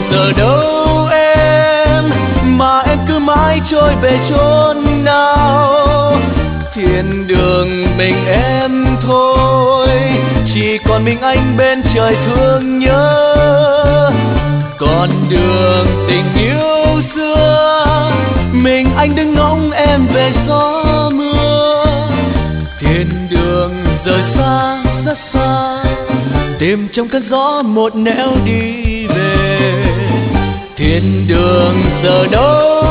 giờ đâu em, mà em cứ mãi trôi về chốn nào. Thiên đường mình em thôi, chỉ còn mình anh bên trời thương nhớ. Con đường tình yêu xưa, mình anh đứng ngóng em về gió mưa. Thiên đường rời xa rất xa, tìm trong cơn gió một nẻo đi về. Thiên đường giờ đâu